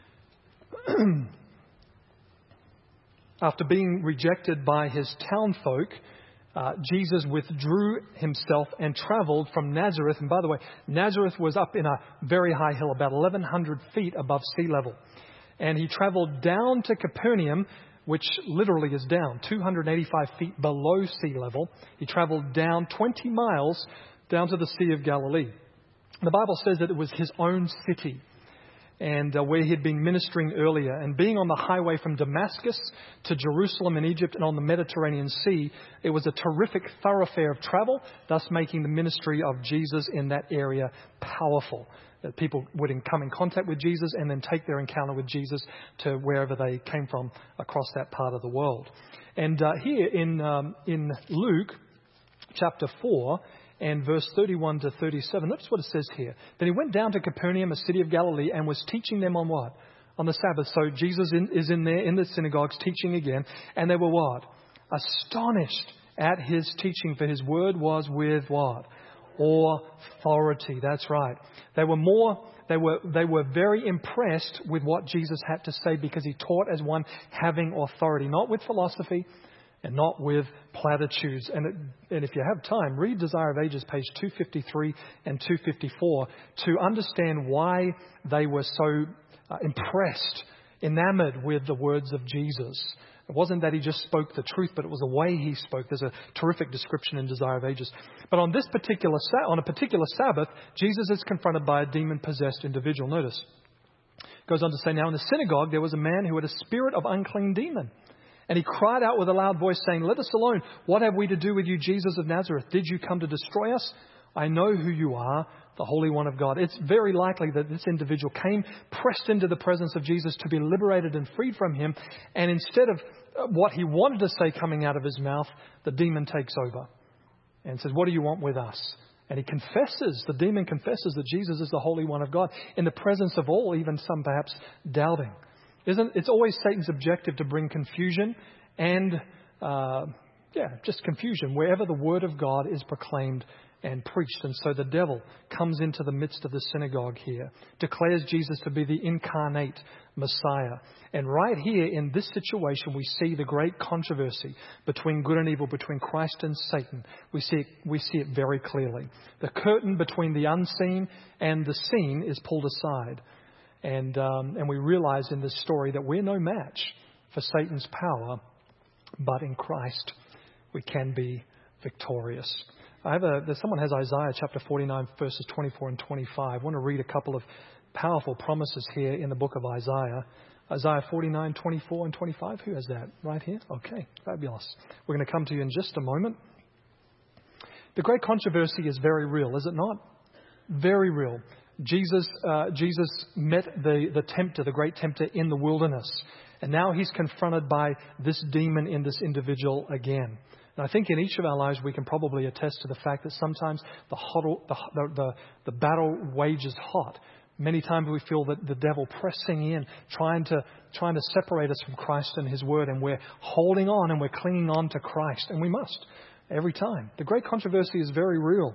After being rejected by His townfolk, uh, Jesus withdrew Himself and traveled from Nazareth. And by the way, Nazareth was up in a very high hill, about eleven hundred feet above sea level. And He traveled down to Capernaum, which literally is down two hundred eighty-five feet below sea level. He traveled down twenty miles down to the Sea of Galilee. The Bible says that it was His own city, and uh, where He'd been ministering earlier. And being on the highway from Damascus to Jerusalem in Egypt and on the Mediterranean Sea, it was a terrific thoroughfare of travel, thus making the ministry of Jesus in that area powerful. That people would come in contact with Jesus and then take their encounter with Jesus to wherever they came from across that part of the world. And uh, here in um, in Luke chapter four, and verse thirty-one to thirty-seven. Notice what it says here. Then He went down to Capernaum, a city of Galilee, and was teaching them on what? On the Sabbath. So Jesus in, is in there in the synagogues teaching again. And they were what? Astonished at His teaching, for His word was with what? Authority. That's right. They were more, they were, they were very impressed with what Jesus had to say, because He taught as one having authority, not with philosophy, and not with platitudes. And, it, and if you have time, read Desire of Ages, page two fifty-three and two fifty-four, to understand why they were so uh, impressed, enamored with the words of Jesus. It wasn't that He just spoke the truth, but it was the way He spoke. There's a terrific description in Desire of Ages. But on this particular on a particular Sabbath, Jesus is confronted by a demon-possessed individual. Notice, it goes on to say, now in the synagogue there was a man who had a spirit of unclean demon. And he cried out with a loud voice, saying, let us alone. What have we to do with you, Jesus of Nazareth? Did you come to destroy us? I know who you are, the Holy One of God. It's very likely that this individual came pressed into the presence of Jesus to be liberated and freed from Him. And instead of what he wanted to say coming out of his mouth, the demon takes over and says, what do you want with us? And he confesses, the demon confesses that Jesus is the Holy One of God in the presence of all, even some perhaps doubting. Isn't it's always Satan's objective to bring confusion and, uh, yeah, just confusion wherever the Word of God is proclaimed and preached. And so the devil comes into the midst of the synagogue here, declares Jesus to be the incarnate Messiah. And right here in this situation, we see the great controversy between good and evil, between Christ and Satan. We see it, we see it very clearly. The curtain between the unseen and the seen is pulled aside. And, um, and we realize in this story that we're no match for Satan's power, but in Christ we can be victorious. I have a, there's someone has Isaiah chapter forty-nine, verses twenty-four and twenty-five. I want to read a couple of powerful promises here in the book of Isaiah. Isaiah forty-nine, twenty-four and twenty-five. Who has that? Right here? Okay, fabulous. We're going to come to you in just a moment. The great controversy is very real, is it not? Very real. Jesus, uh, Jesus met the, the tempter, the great tempter, in the wilderness. And now he's confronted by this demon in this individual again. And I think in each of our lives we can probably attest to the fact that sometimes the, hot, the, the, the battle wages hot, Many times we feel that the devil pressing in, trying to trying to separate us from Christ and His Word, and we're holding on and we're clinging on to Christ, and we must every time. The great controversy is very real,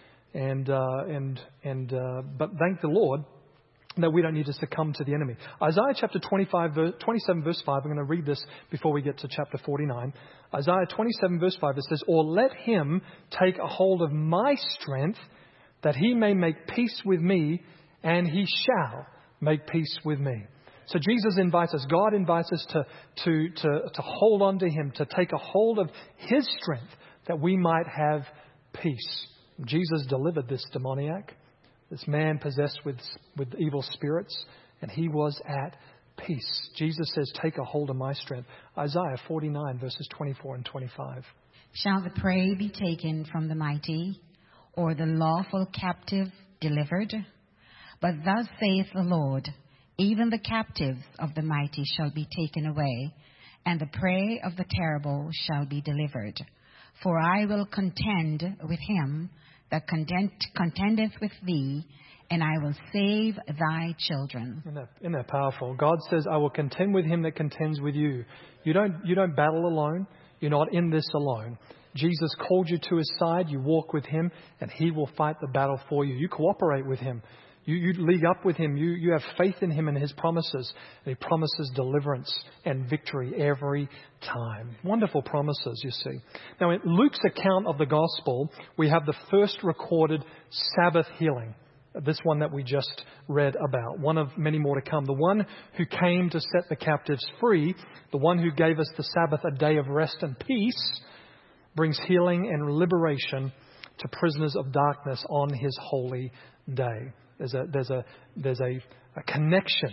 and uh, and and uh, but thank the Lord that we don't need to succumb to the enemy. Isaiah chapter twenty-five, verse, twenty-seven, verse five. I'm going to read this before we get to chapter forty-nine. Isaiah twenty-seven, verse five. It says, "Or let him take a hold of my strength, that he may make peace with me, and he shall make peace with me." So Jesus invites us, God invites us to, to, to, to hold on to Him, to take a hold of His strength that we might have peace. Jesus delivered this demoniac, this man possessed with, with evil spirits, and he was at peace. Jesus says, take a hold of my strength. Isaiah forty-nine, verses twenty-four and twenty-five. Shall the prey be taken from the mighty, or the lawful captive delivered? But thus saith the Lord, even the captives of the mighty shall be taken away, and the prey of the terrible shall be delivered. For I will contend with him that contend, contendeth with thee, and I will save thy children. Isn't that, isn't that powerful? God says, I will contend with him that contends with you. You don't, you don't battle alone. You're not in this alone. Jesus called you to His side. You walk with Him, and He will fight the battle for you. You cooperate with Him. You, you league up with Him. You, you have faith in Him and His promises. And He promises deliverance and victory every time. Wonderful promises, you see. Now, in Luke's account of the gospel, we have the first recorded Sabbath healing. This one that we just read about. One of many more to come. The one who came to set the captives free. The one who gave us the Sabbath, a day of rest and peace, brings healing and liberation to prisoners of darkness on His holy day. There's a there's a there's a, a connection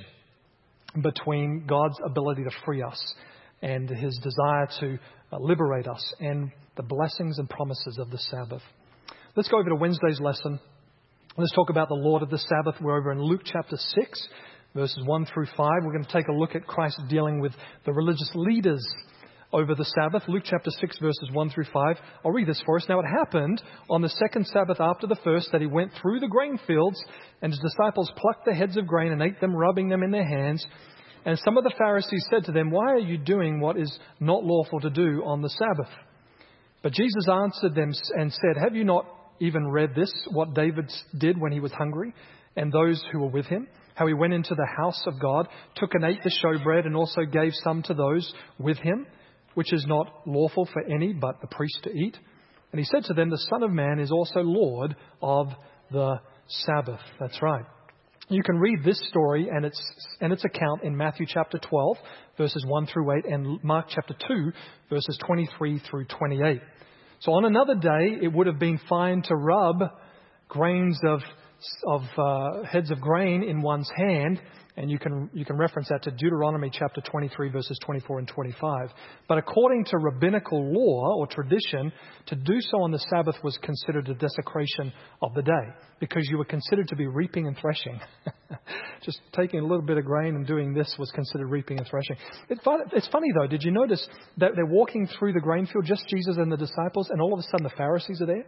between God's ability to free us and His desire to uh, liberate us and the blessings and promises of the Sabbath. Let's go over to Wednesday's lesson. Let's talk about the Lord of the Sabbath. We're over in Luke chapter six, verses one through five. We're going to take a look at Christ dealing with the religious leaders over the Sabbath. Luke chapter six, verses one through five. I'll read this for us. Now it happened on the second Sabbath after the first that He went through the grain fields, and His disciples plucked the heads of grain and ate them, rubbing them in their hands. And some of the Pharisees said to them, why are you doing what is not lawful to do on the Sabbath? But Jesus answered them and said, have you not even read this, what David did when he was hungry, and those who were with him? How he went into the house of God, took and ate the showbread, and also gave some to those with him, which is not lawful for any but the priest to eat. And He said to them, the Son of Man is also Lord of the Sabbath. That's right. You can read this story and its and its account in Matthew chapter twelve, verses one through eight, and Mark chapter two, verses twenty-three through twenty-eight. So on another day, it would have been fine to rub grains of of uh, heads of grain in one's hand. And you can you can reference that to Deuteronomy chapter twenty-three, verses twenty-four and twenty-five. But according to rabbinical law or tradition, to do so on the Sabbath was considered a desecration of the day, because you were considered to be reaping and threshing. Just taking a little bit of grain and doing this was considered reaping and threshing. It's funny, it's funny though, did you notice that they're walking through the grain field, just Jesus and the disciples, and all of a sudden the Pharisees are there?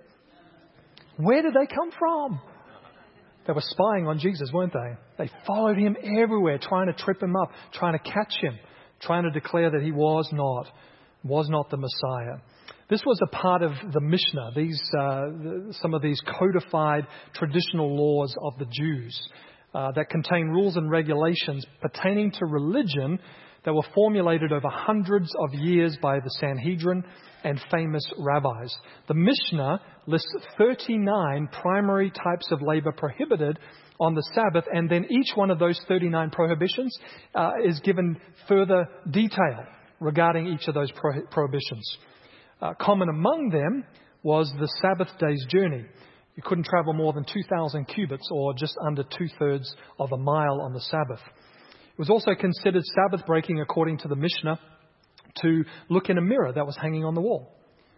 Where did they come from? They were spying on Jesus, weren't they? They followed Him everywhere, trying to trip Him up, trying to catch Him, trying to declare that He was not, was not the Messiah. This was a part of the Mishnah, these, uh, some of these codified traditional laws of the Jews uh, that contain rules and regulations pertaining to religion that were formulated over hundreds of years by the Sanhedrin and famous rabbis. The Mishnah lists thirty-nine primary types of labor prohibited on the Sabbath, and then each one of those thirty-nine prohibitions uh, is given further detail regarding each of those pro- prohibitions. Uh, common among them was the Sabbath day's journey. You couldn't travel more than two thousand cubits, or just under two-thirds of a mile on the Sabbath. It was also considered Sabbath breaking, according to the Mishnah, to look in a mirror that was hanging on the wall,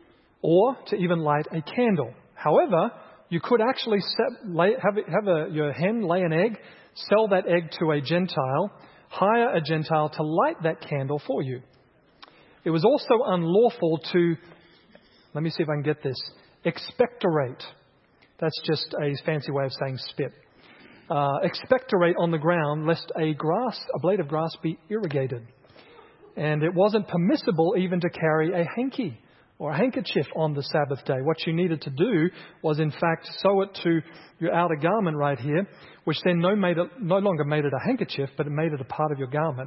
or to even light a candle. However, you could actually set, lay, have, have a, your hen lay an egg, sell that egg to a Gentile, hire a Gentile to light that candle for you. It was also unlawful to, let me see if I can get this, expectorate. That's just a fancy way of saying spit. uh, expectorate on the ground lest a grass, a blade of grass be irrigated. And it wasn't permissible even to carry a hanky or a handkerchief on the Sabbath day. What you needed to do was, in fact, sew it to your outer garment right here, which then no, made it, no longer made it a handkerchief, but it made it a part of your garment.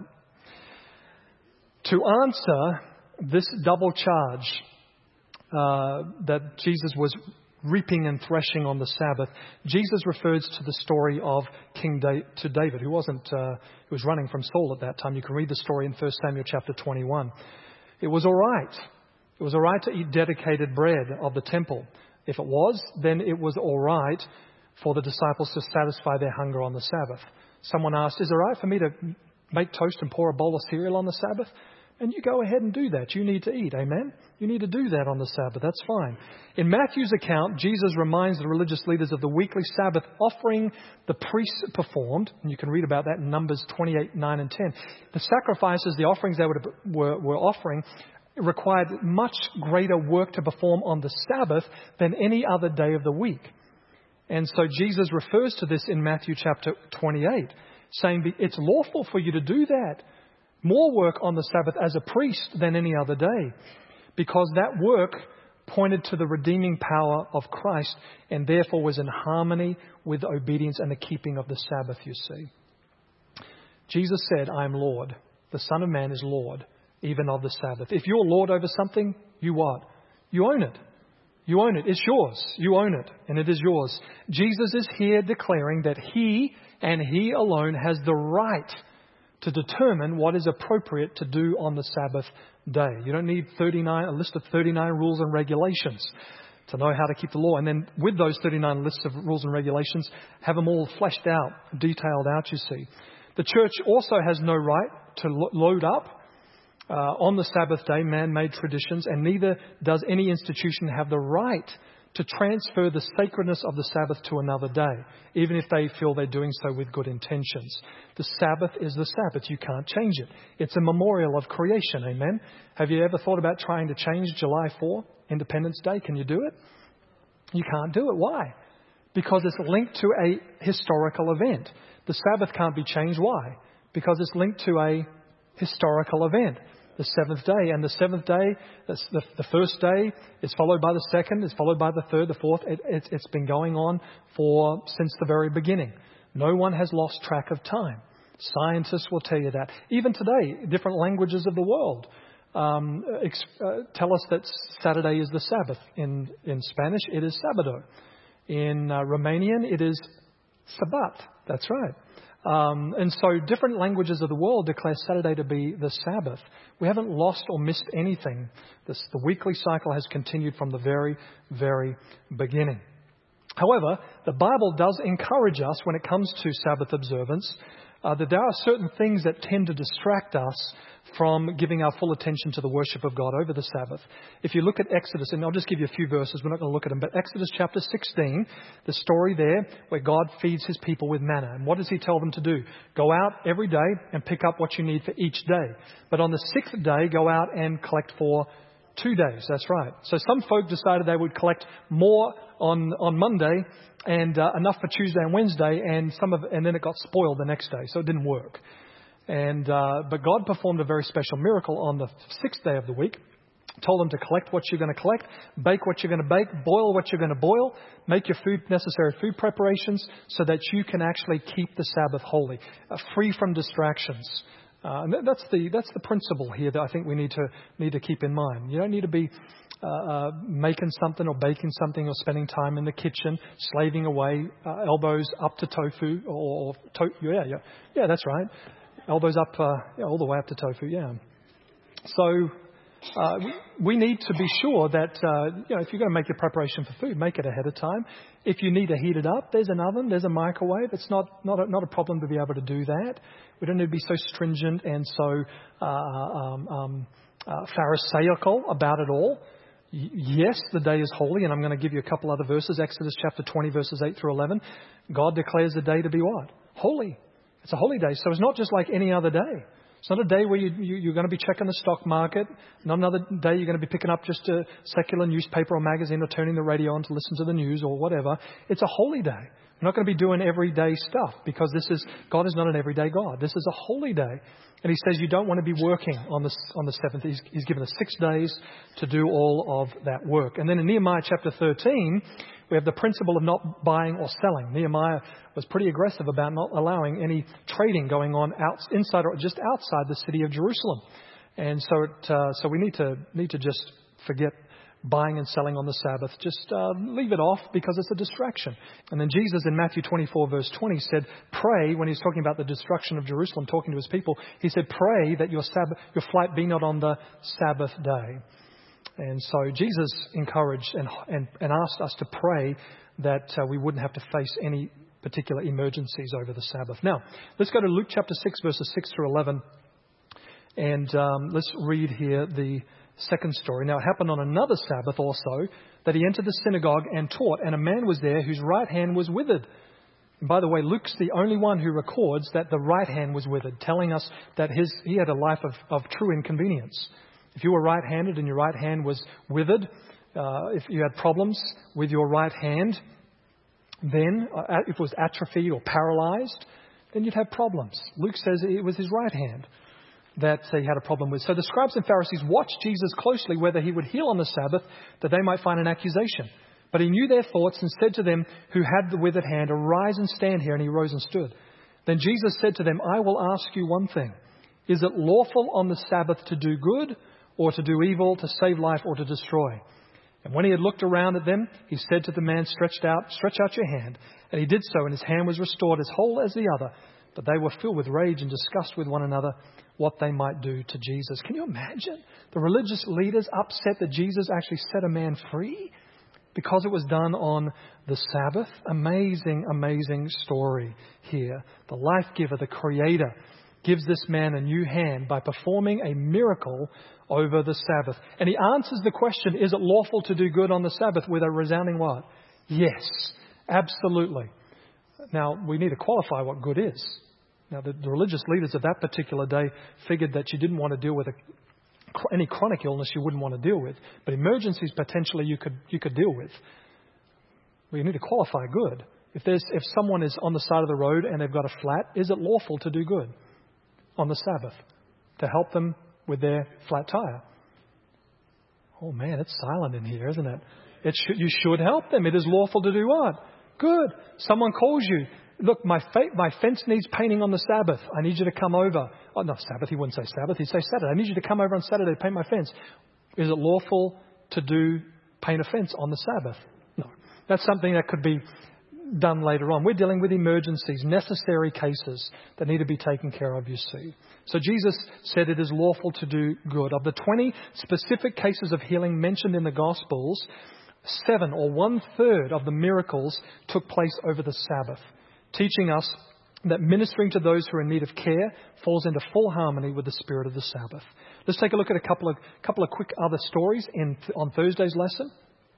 To answer this double charge uh, that Jesus was reaping and threshing on the Sabbath, Jesus refers to the story of King da- to David, who wasn't uh, who was running from Saul at that time. You can read the story in First Samuel chapter twenty-one. It was all right. It was all right to eat dedicated bread of the temple. If it was, then it was all right for the disciples to satisfy their hunger on the Sabbath. Someone asked, is it all right for me to make toast and pour a bowl of cereal on the Sabbath? And you go ahead and do that. You need to eat. Amen? You need to do that on the Sabbath. That's fine. In Matthew's account, Jesus reminds the religious leaders of the weekly Sabbath offering the priests performed. And you can read about that in Numbers twenty-eight, nine and ten. The sacrifices, the offerings they were, were offering required much greater work to perform on the Sabbath than any other day of the week. And so Jesus refers to this in Matthew chapter twenty-eight, saying it's lawful for you to do that. More work on the Sabbath as a priest than any other day, because that work pointed to the redeeming power of Christ and therefore was in harmony with obedience and the keeping of the Sabbath, you see. Jesus said, I am Lord. The Son of Man is Lord, even of the Sabbath. If you're Lord over something, you what? You own it. You own it. It's yours. You own it, and it is yours. Jesus is here declaring that He and He alone has the right to determine what is appropriate to do on the Sabbath day. You don't need thirty-nine, a list of thirty-nine rules and regulations to know how to keep the law. And then with those thirty-nine lists of rules and regulations, have them all fleshed out, detailed out, you see. The church also has no right to lo- load up uh, on the Sabbath day man-made traditions, and neither does any institution have the right to transfer the sacredness of the Sabbath to another day, even if they feel they're doing so with good intentions. The Sabbath is the Sabbath. You can't change it. It's a memorial of creation. Amen. Have you ever thought about trying to change July fourth, Independence Day? Can you do it? You can't do it. Why? Because it's linked to a historical event. The Sabbath can't be changed. Why? Because it's linked to a historical event. The seventh day. And the seventh day, the, the first day is followed by the second, is followed by the third, the fourth. It, it, it's been going on for since the very beginning. No one has lost track of time. Scientists will tell you that. Even today, different languages of the world um, ex, uh, tell us that Saturday is the Sabbath. In, in Spanish, it is Sábado. In uh, Romanian, it is Sabbat. That's right. Um, and so different languages of the world declare Saturday to be the Sabbath. We haven't lost or missed anything. This, the weekly cycle has continued from the very, very beginning. However, the Bible does encourage us when it comes to Sabbath observance uh, that there are certain things that tend to distract us from giving our full attention to the worship of God over the Sabbath. If you look at Exodus, and I'll just give you a few verses, we're not going to look at them, but Exodus chapter sixteen, the story there where God feeds His people with manna. And what does He tell them to do? Go out every day and pick up what you need for each day. But on the sixth day, go out and collect for two days. That's right. So some folk decided they would collect more on, on Monday and uh, enough for Tuesday and Wednesday, and some of, and then it got spoiled the next day, so it didn't work. And uh, but God performed a very special miracle on the sixth day of the week. Told them to collect what you're going to collect, bake what you're going to bake, boil what you're going to boil, make your food necessary food preparations so that you can actually keep the Sabbath holy, uh, free from distractions. Uh, and that's the that's the principle here that I think we need to need to keep in mind. You don't need to be uh, uh, making something or baking something or spending time in the kitchen, slaving away, uh, elbows up to tofu or, or to- yeah yeah yeah that's right. Elbows up, uh, yeah, all the way up to tofu, yeah. So uh, we, we need to be sure that, uh, you know, if you're going to make your preparation for food, make it ahead of time. If you need to heat it up, there's an oven, there's a microwave. It's not not a, not a problem to be able to do that. We don't need to be so stringent and so uh, um, um, uh, pharisaical about it all. Y- yes, the day is holy, and I'm going to give you a couple other verses. Exodus chapter twenty, verses eight through eleven. God declares the day to be what? Holy. It's a holy day, so it's not just like any other day. It's not a day where you, you, you're going to be checking the stock market. Not another day you're going to be picking up just a secular newspaper or magazine or turning the radio on to listen to the news or whatever. It's a holy day. We're not going to be doing everyday stuff because this is God is not an everyday God. This is a holy day. And he says you don't want to be working on the, on the seventh. He's, he's given us six days to do all of that work. And then in Nehemiah chapter thirteen, we have the principle of not buying or selling. Nehemiah was pretty aggressive about not allowing any trading going on out, inside or just outside the city of Jerusalem. And so it, uh, so we need to need to just forget buying and selling on the Sabbath. Just uh, leave it off because it's a distraction. And then Jesus in Matthew twenty-four verse twenty said, pray, when he's talking about the destruction of Jerusalem, talking to his people, he said, pray that your Sabbath, your flight be not on the Sabbath day. And so Jesus encouraged and, and, and asked us to pray that uh, we wouldn't have to face any particular emergencies over the Sabbath. Now, let's go to Luke chapter six, verses six through eleven. And um, let's read here the second story. Now, it happened on another Sabbath also that he entered the synagogue and taught, and a man was there whose right hand was withered. And by the way, Luke's the only one who records that the right hand was withered, telling us that his he had a life of, of true inconvenience. If you were right-handed and your right hand was withered, uh, if you had problems with your right hand, then uh, if it was atrophied or paralyzed, then you'd have problems. Luke says it was his right hand that he had a problem with. So the scribes and Pharisees watched Jesus closely whether he would heal on the Sabbath, that they might find an accusation. But he knew their thoughts and said to them who had the withered hand, arise and stand here. And he rose and stood. Then Jesus said to them, I will ask you one thing. Is it lawful on the Sabbath to do good or to do evil, to save life or to destroy? And when he had looked around at them, he said to the man stretched out, stretch out your hand. And he did so, and his hand was restored as whole as the other. But they were filled with rage and discussed with one another what they might do to Jesus. Can you imagine the religious leaders upset that Jesus actually set a man free because it was done on the Sabbath? Amazing, amazing story here. The life giver, the creator, gives this man a new hand by performing a miracle over the Sabbath. And he answers the question, is it lawful to do good on the Sabbath, with a resounding what? Yes, absolutely. Now, we need to qualify what good is. Now, the, the religious leaders of that particular day figured that you didn't want to deal with a, any chronic illness you wouldn't want to deal with. But emergencies, potentially, you could you could deal with. We need to qualify good. If there's if someone is on the side of the road and they've got a flat, is it lawful to do good on the Sabbath to help them with their flat tire? Oh, man, it's silent in here, isn't it? It should, you should help them. It is lawful to do what? Good. Someone calls you. Look, my fa- my fence needs painting on the Sabbath. I need you to come over. Oh, not Sabbath. He wouldn't say Sabbath. He'd say Saturday. I need you to come over on Saturday to paint my fence. Is it lawful to do paint a fence on the Sabbath? No. That's something that could be done later on. We're dealing with emergencies, necessary cases that need to be taken care of, you see. So Jesus said it is lawful to do good. Of the twenty specific cases of healing mentioned in the Gospels, seven or one third of the miracles took place over the Sabbath, teaching us that ministering to those who are in need of care falls into full harmony with the spirit of the Sabbath. Let's take a look at a couple of couple of quick other stories in on Thursday's lesson.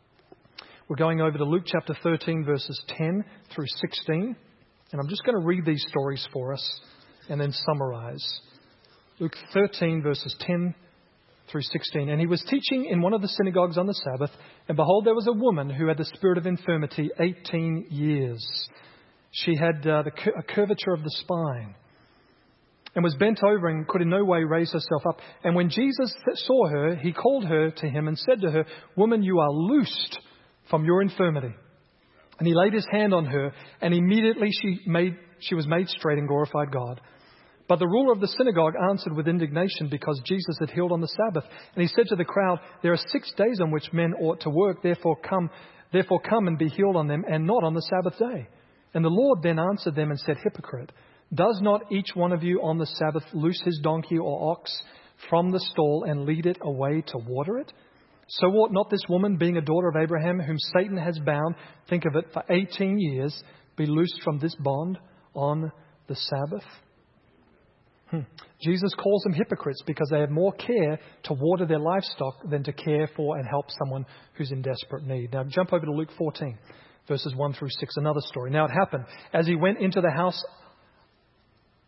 We're going over to Luke chapter thirteen, verses ten through sixteen. And I'm just going to read these stories for us and then summarize. Luke thirteen, verses ten through sixteen. And he was teaching in one of the synagogues on the Sabbath, and behold, there was a woman who had the spirit of infirmity eighteen years. She had uh, the, a curvature of the spine and was bent over and could in no way raise herself up. And when Jesus saw her, he called her to him and said to her, Woman, you are loosed from your infirmity. And he laid his hand on her, and immediately she made she was made straight and glorified God. But the ruler of the synagogue answered with indignation because Jesus had healed on the Sabbath. And he said to the crowd, There are six days on which men ought to work, therefore come, therefore come and be healed on them, and not on the Sabbath day. And the Lord then answered them and said, Hypocrite, does not each one of you on the Sabbath loose his donkey or ox from the stall and lead it away to water it? So ought not this woman, being a daughter of Abraham, whom Satan has bound, think of it, for eighteen years, be loosed from this bond on the Sabbath? Hmm. Jesus calls them hypocrites because they have more care to water their livestock than to care for and help someone who's in desperate need. Now jump over to Luke fourteen, verses one through six, another story. Now it happened, as he went into the house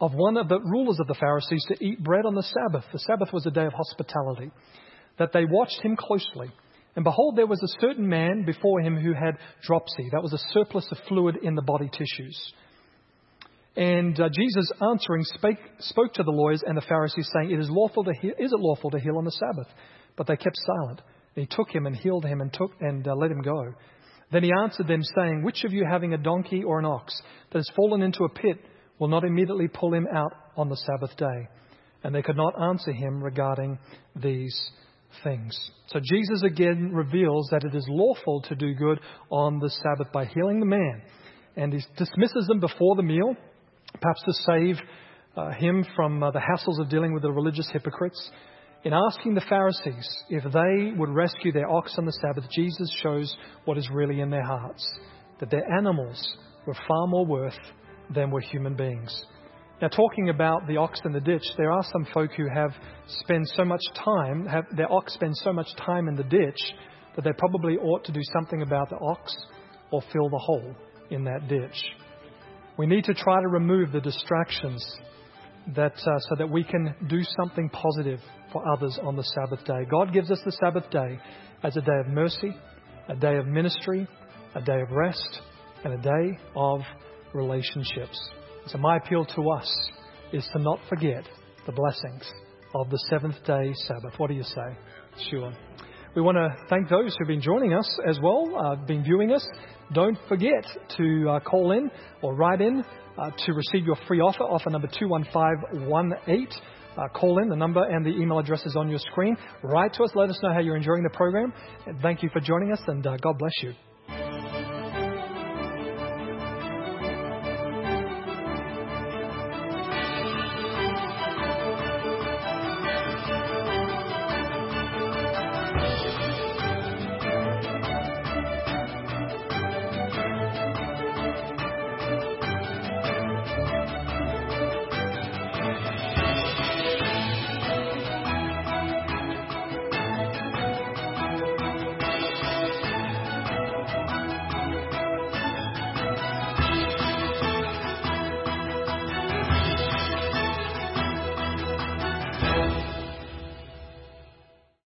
of one of the rulers of the Pharisees to eat bread on the Sabbath. The Sabbath was a day of hospitality, that they watched him closely. And behold, there was a certain man before him who had dropsy. That was a surplus of fluid in the body tissues. And uh, Jesus answering spake, spoke to the lawyers and the Pharisees, saying, It is lawful to heal, is it lawful to heal on the Sabbath? But they kept silent. And he took him and healed him and took and uh, let him go. Then he answered them, saying, Which of you, having a donkey or an ox that has fallen into a pit, will not immediately pull him out on the Sabbath day? And they could not answer him regarding these things. So Jesus again reveals that it is lawful to do good on the Sabbath by healing the man. And he dismisses them before the meal, perhaps to save uh, him from uh, the hassles of dealing with the religious hypocrites. In asking the Pharisees if they would rescue their ox on the Sabbath, Jesus shows what is really in their hearts, that their animals were far more worth than were human beings. Now, talking about the ox in the ditch, there are some folk who have spent so much time, have their ox spend so much time in the ditch that they probably ought to do something about the ox or fill the hole in that ditch. We need to try to remove the distractions that uh, so that we can do something positive for others on the Sabbath day. God gives us the Sabbath day as a day of mercy, a day of ministry, a day of rest, and a day of relationships. So my appeal to us is to not forget the blessings of the seventh day Sabbath. What do you say? Sure. We want to thank those who've been joining us as well, uh, been viewing us. Don't forget to uh, call in or write in uh, to receive your free offer, offer number two one five one eight. Uh, call in, the number and the email address is on your screen. Write to us, let us know how you're enjoying the program. And thank you for joining us, and uh, God bless you.